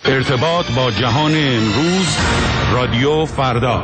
ارتباط با جهان امروز، رادیو فردا.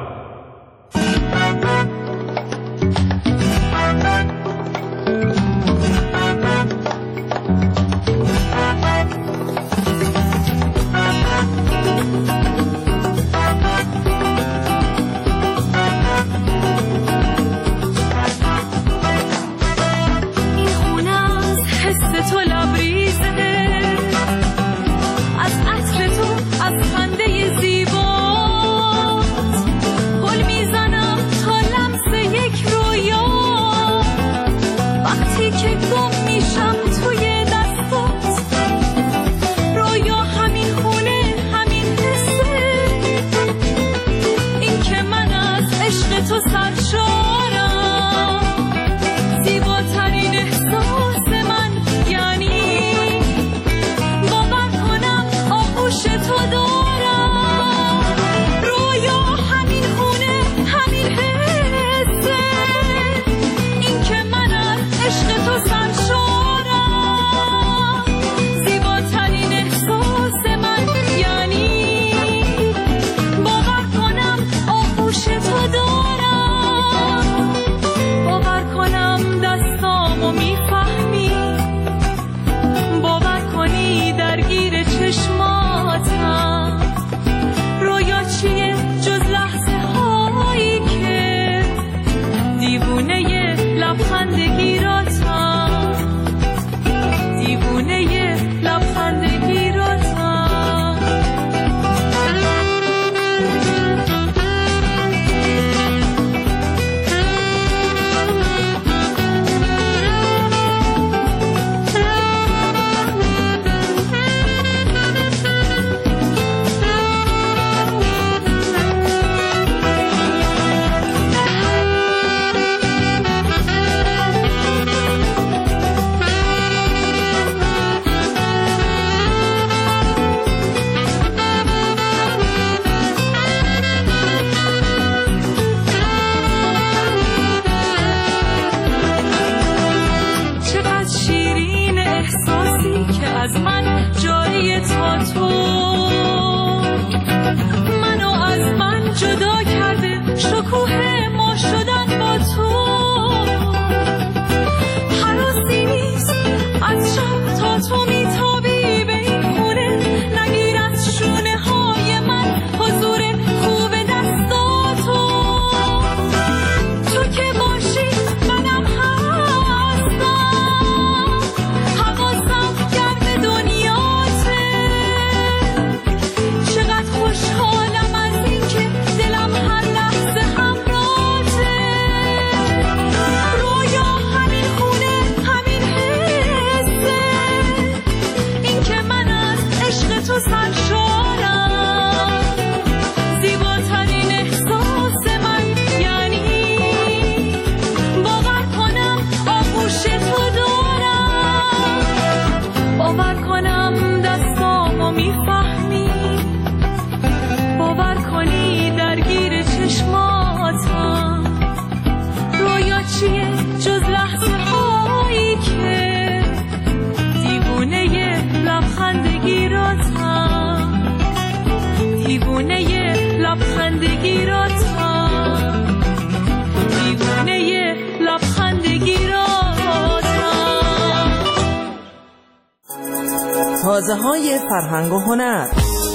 تازه‌های فرهنگ و هنر.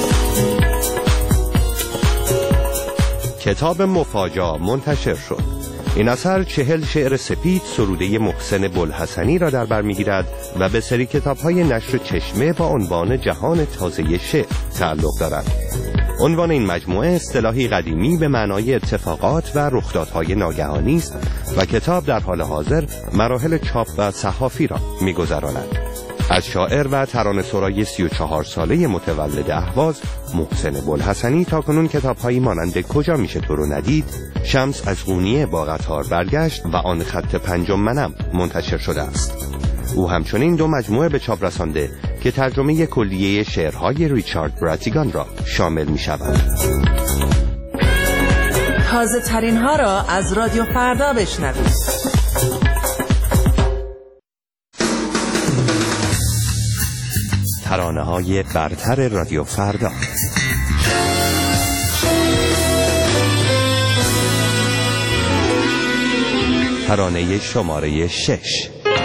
کتاب مفاجا منتشر شد. این اثر 40 شعر سپید سروده محسن بوالحسنی را در بر می‌گیرد و به سری کتاب‌های نشر چشمه با عنوان جهان تازه شعر تعلق دارد. عنوان این مجموعه اصطلاحی قدیمی به معنای اتفاقات و رخدادهای ناگهانی است و کتاب در حال حاضر مراحل چاپ و صحافی را می‌گذراند. از شاعر و ترانه‌سرای 34 ساله متولد اهواز محسن بوالحسنی تاکنون کتاب‌هایی مانند کجا میشه تو رو ندید، شمس از قونیه با قطار برگشت و آن خط پنجم منم منتشر شده است. او همچنین 2 مجموعه به چاپ رسانده که ترجمه کلیه شعرهای ریچارد براتیگان را شامل می‌شود. تازه ترین ها را از رادیو فردا بشنوید. ترانه‌های برتر رادیو فردا. ترانه شماره 6.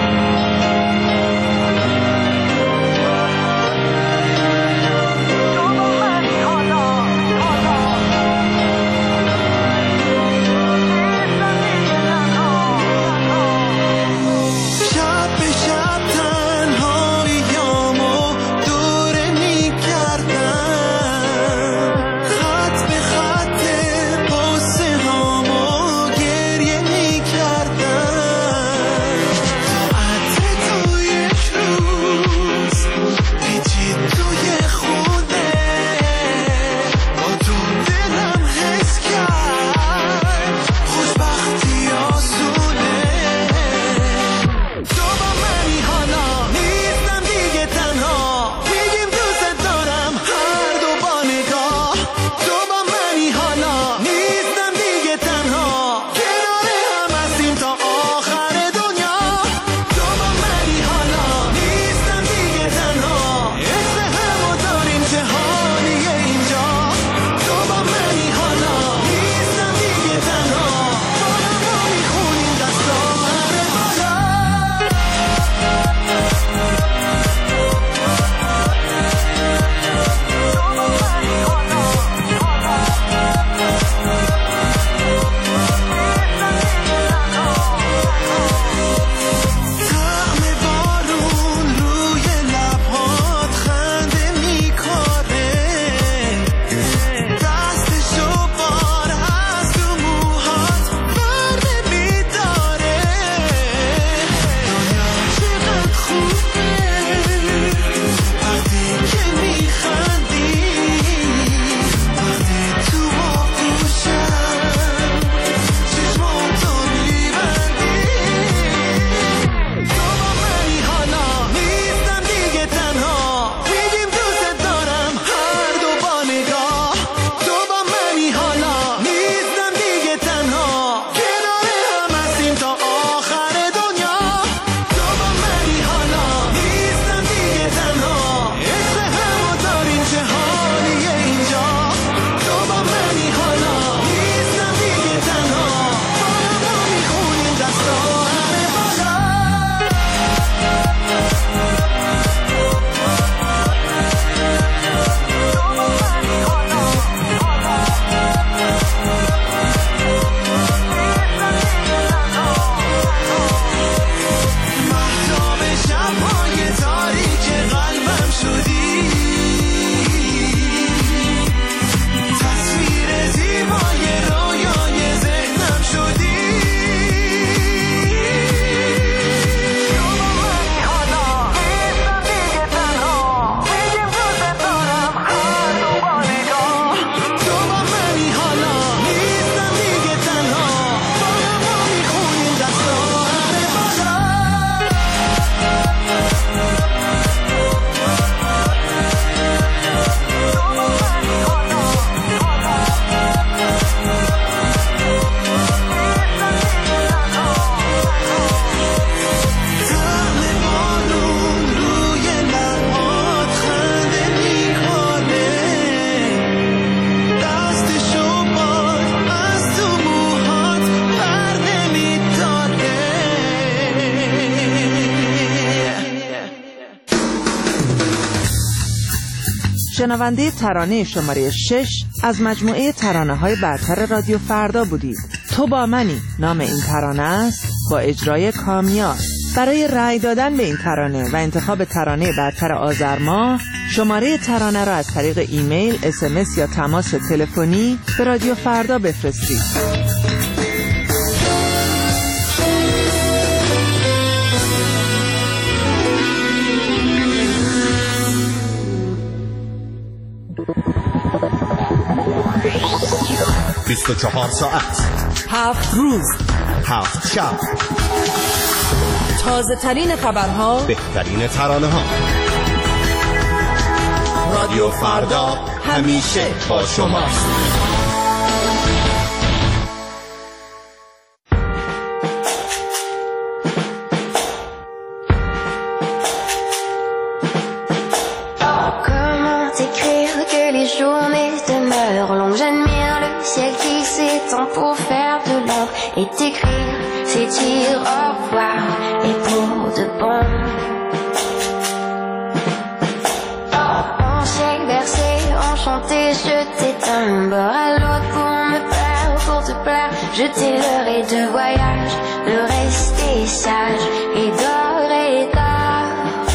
شنونده ترانه شماره 6 از مجموعه ترانه‌های برتر رادیو فردا بودید. تو با منی نام این ترانه است با اجرای کامیار. برای رأی دادن به این ترانه و انتخاب ترانه برتر آذر ماه شماره ترانه را از طریق ایمیل، SMS یا تماس تلفنی به رادیو فردا بفرستید. بیست و 24 ساعت 7 روز 7 شب تازه ترین خبرها، بهترین ترانه ها. رادیو فردا همیشه با شماست. journées demeurent longues. J'admire le ciel qui s'étend pour faire de l'ombre et t'écrire, c'est dire au revoir et pour de bon. On s'est bercé, enchanté, jeté d'un bord à l'autre pour me plaire, pour te plaire. Je t'ai leurré de voyage, de rester sage et d'or et d'or.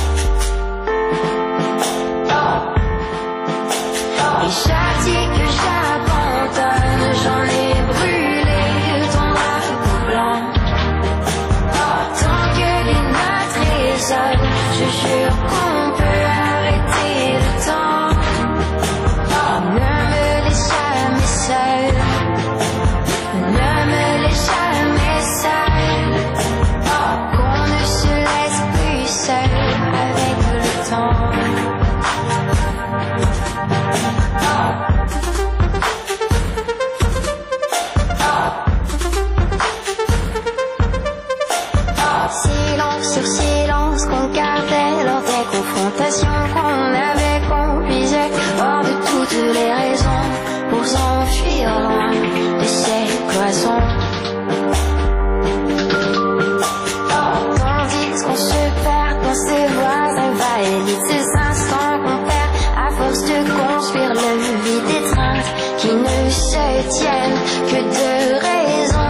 Et chaque tic que j'abandonne, j'en ai brûlé ton drapeau blanc. Tant que les notes résonnent, je jure qu'on peut arrêter le temps. Ne me laisse jamais seule, ne me laisse jamais seule, qu'on ne se laisse plus seul avec le temps. Silence sur silence qu'on gardait lors des confrontations qu'on avait, qu'on puisait hors de toutes les raisons pour s'enfuir loin de ces cloisons. Tandis qu'on se perd dans ces voies invalides, ces instants qu'on perd à force de construire le vide, d'étreintes qui ne se tiennent que de raison.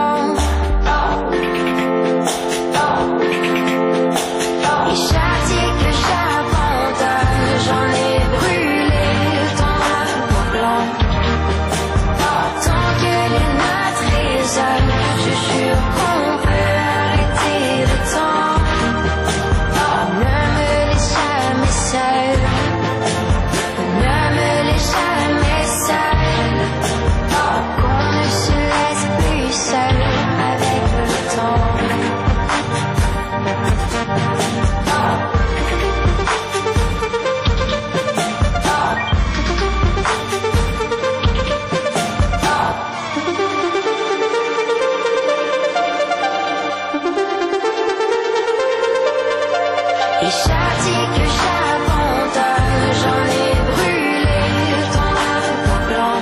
Et chaque tic que j'abandonne, j'en ai brûlé ton drapeau blanc. Tant que les notes résonnent, je jure qu'on peut arrêter le temps. Ne me laisse jamais seule, ne me laisse jamais seule, qu'on ne se laisse plus seul avec le temps. Et chaque tic que j'abandonne, j'en ai brûlé ton drapeau blanc.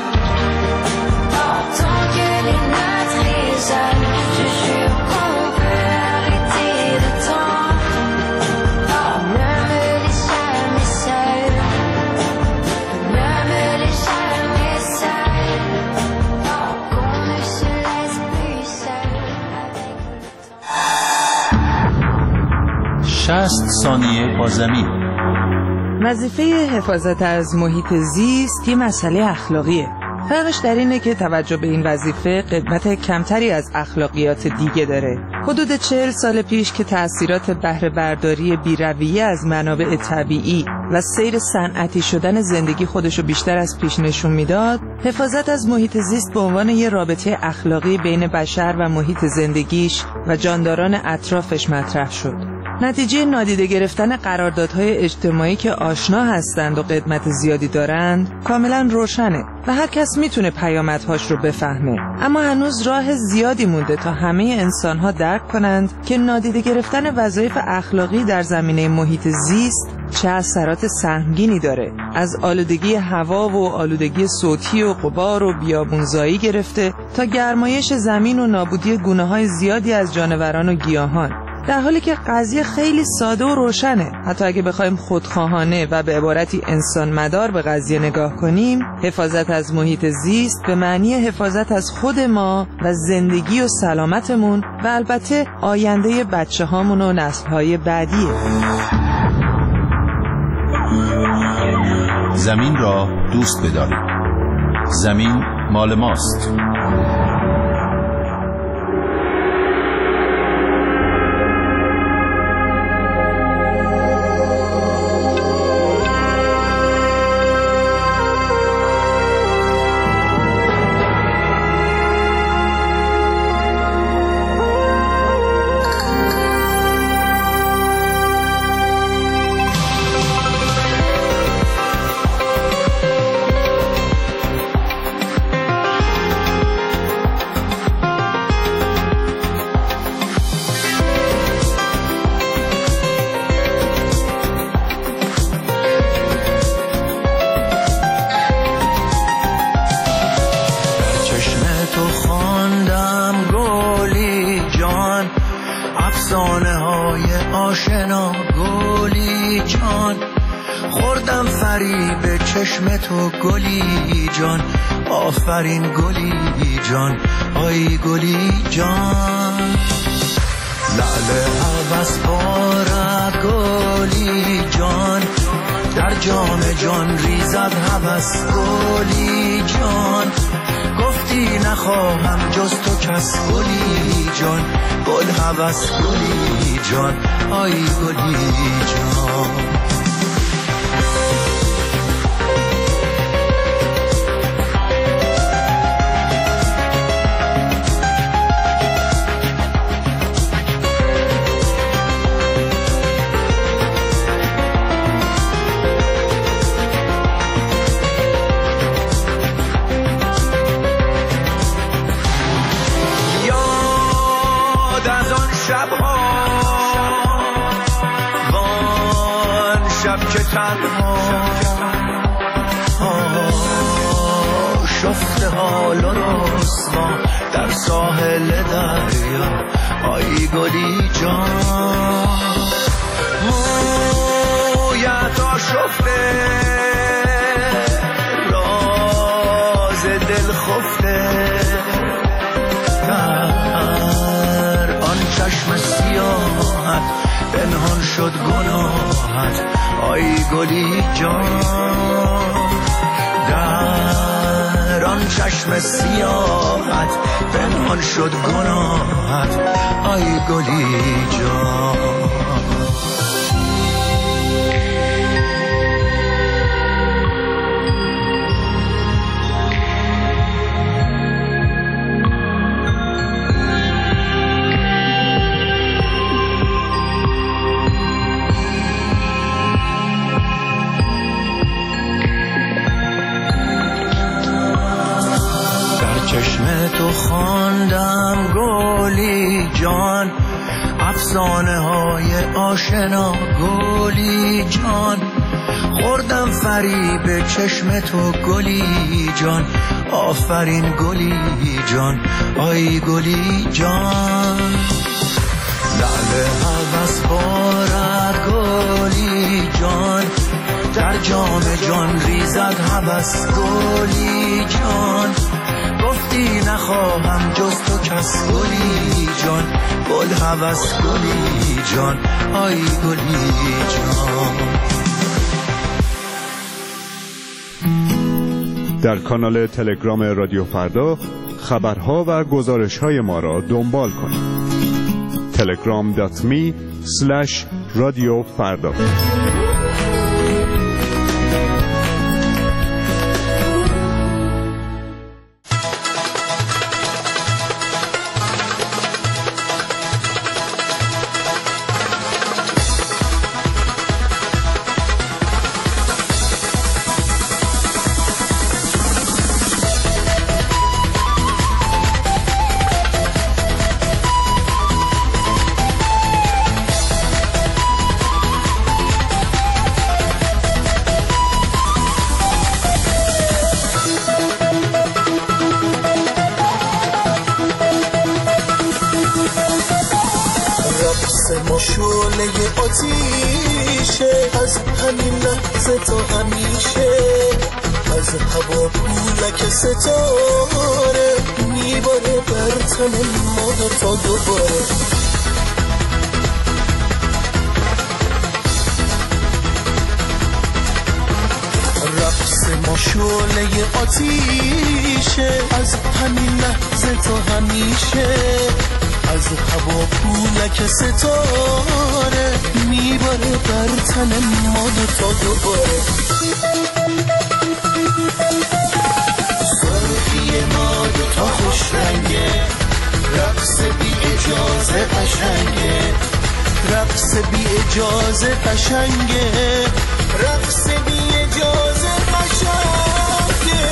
Tant que les notes résonnent, je jure qu'on peut arrêter le temps. Ne me laisse jamais seule, ne me laisse jamais seule, qu'on ne se laisse plus seul avec le temps. 60 ثانیه با زمین. وظیفه حفاظت از محیط زیست یه مسئله اخلاقیه. فرقش در اینه که توجه به این وظیفه قدمت کمتری از اخلاقیات دیگه داره. حدود 40 سال پیش که تأثیرات بهره برداری بی‌رویه از منابع طبیعی و سیر صنعتی شدن زندگی خودشو بیشتر از پیش نشون میداد، حفاظت از محیط زیست به عنوان یه رابطه اخلاقی بین بشر و محیط زندگیش و جانداران اطرافش مطرح شد. نتیجه نادیده گرفتن قراردادهای اجتماعی که آشنا هستند و قدمت زیادی دارند کاملا روشنه و هر کس میتونه پیامدهاش رو بفهمه. اما هنوز راه زیادی مونده تا همه انسانها درک کنند که نادیده گرفتن وظایف اخلاقی در زمینه محیط زیست چه اثرات سهمگینی داره. از آلودگی هوا و آلودگی صوتی و غبار و بیابونزایی گرفته تا گرمایش زمین و نابودی گونه‌های زیادی از جانوران و گیاهان. در حالی که قضیه خیلی ساده و روشنه. حتی اگه بخوایم خودخواهانه و به عبارتی انسان مدار به قضیه نگاه کنیم، حفاظت از محیط زیست به معنی حفاظت از خود ما و زندگی و سلامتمون و البته آینده بچه هامون و نسل‌های بعدیه. زمین را دوست بدارید. زمین مال ماست. خوردم فریب چشم تو گلی جان، آفرین گلی جان، آی گلی جان. لعل هوس بارد گلی جان، در جام جان ریزد هوس گلی جان. گفتی نخواهم جز تو کس گلی جان، گل هوس گلی جان، آی گلی جان. شفته حال و رسوا در ساحل دریا، آی گلی جان. مویت آشفته راز دل خفته، در آن چشم سیاحت پنهان شد گناهت، آی گلی جان. در آن چشم سیاحت پنهان شد گناهت، آی گلی جان. چشم تو خواندم گلی جان، افسانه های آشنا گلی جان. خوردم فریب چشم تو گلی جان، آفرین گلی جان، آی گلی جان. لعل هوس بارد گلی جان، در جام جان ریزد هوس گلی جان. گفتی نخواهم جز تو کس گلی جان، گل هوس گلی جان، آی گلی جان. در کانال تلگرام رادیو فردا خبرها و گزارش‌های ما را دنبال کنید. telegram.me/radiofarda. از همین لحظه تا همیشه، از هوا پولک ستاره میباره بر تن ما تا دوباره. رقص ما شعله آتیشه، از همین لحظه تا همیشه، از هوا پولک ستاره میباره بر تن ما تا دوباره. سرخی ما دوتا خوش رنگه، رقص بی اجازه قشنگه، رقص بی اجازه قشنگه، رقص بی اجازه قشنگه.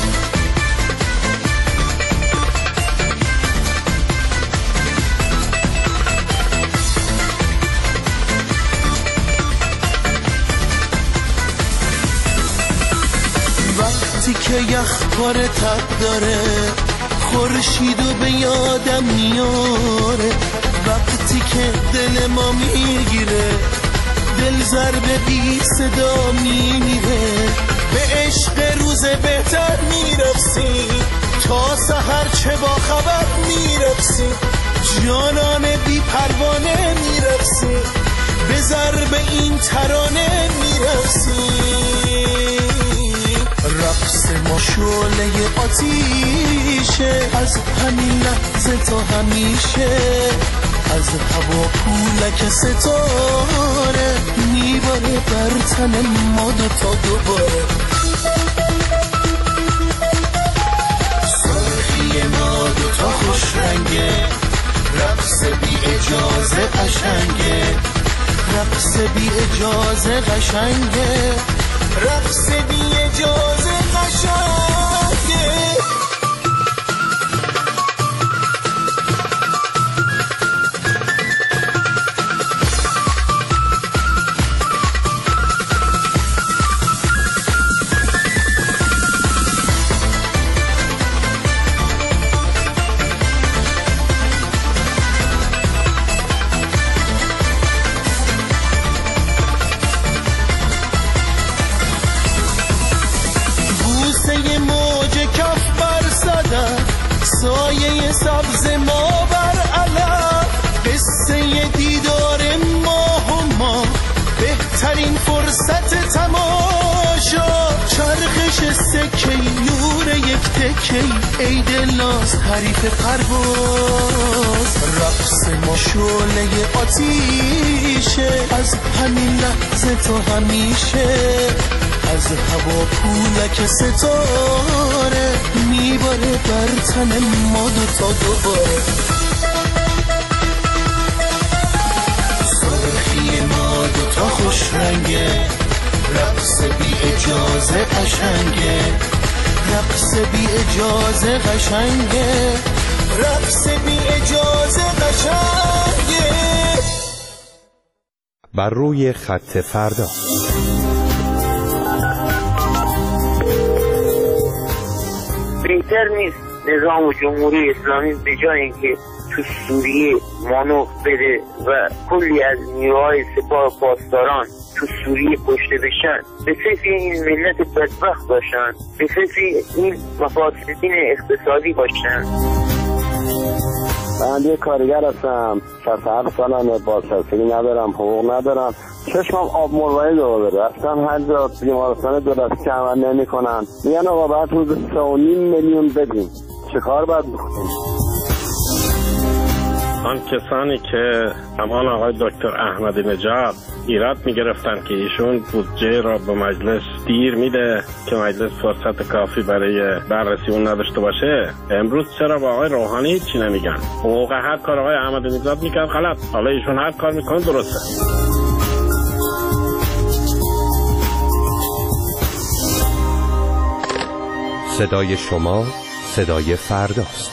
وقتی که یخ بار تب داره، خورشیدو به یادم میاره، وقتی که دل ما میگیره، دل ضربه بی صدا میره، به عشق روز بهتر میرقصی، تا سحر چه با خبر میرقصی، جانان بی پروانه میرقصی، به ضرب این ترانه میرقصی. رقص ما شعله آتیشه، از همین لحظه تا همیشه، از هوا پولک ستاره میباره بر تن ما دوتا دوباره. سرخی ما دوتا خوش رنگه، رقص بی اجازه قشنگه، رقص بی اجازه قشنگه، رقص بی اجازه قشنگه. سایه سبز ما بر علم، قصه دیدار ماه و ما، بهترین فرصت تماشا، چرخش سکی نور یک تکی، ای دلناز حریف پرواز. رقص ما شعله آتیشه، از همین لحظه تا همیشه، از هوا پولک ستاره میباره بر تن ما دوتا دوباره. سرخی ما دوتا خوش رنگه، رقص بی اجازه قشنگه، رقص بی اجازه قشنگه، رقص بی اجازه قشنگه. بر روی خط فردا. بهتر نیست نظام جمهوری اسلامی به جای اینکه تو سوریه مانور بده و کلی از نیروهای سپاه پاسداران تو سوریه کشته بشن، به فکر این ملت بدبخت باشن، به فکر این مفاسدین اقتصادی باشن. من یه کارگر هستم، 67 سالمه، بازنشستگی ندارم، حقوق ندارم، چشمم آب مرواری داره. رفتم هر جا بیمارستان دولتی که عمل نمی کنن، میگن آقا باید روز 3.5 میلیون بدیم. چه کار باید بکنیم؟ آن کسانی که همان آقای دکتر احمدی نژاد ایراد میگرفتن که ایشون بودجه را به مجلس دیر میده که مجلس فرصت کافی برای بررسی اون نداشته باشه، امروز چرا با آقای روحانی چی نمیگن؟ حقوق هر کار آقای احمدی نژاد میکرد غلط، حالا ایشون هر کار میکنه درسته. صدای شما صدای فرداست.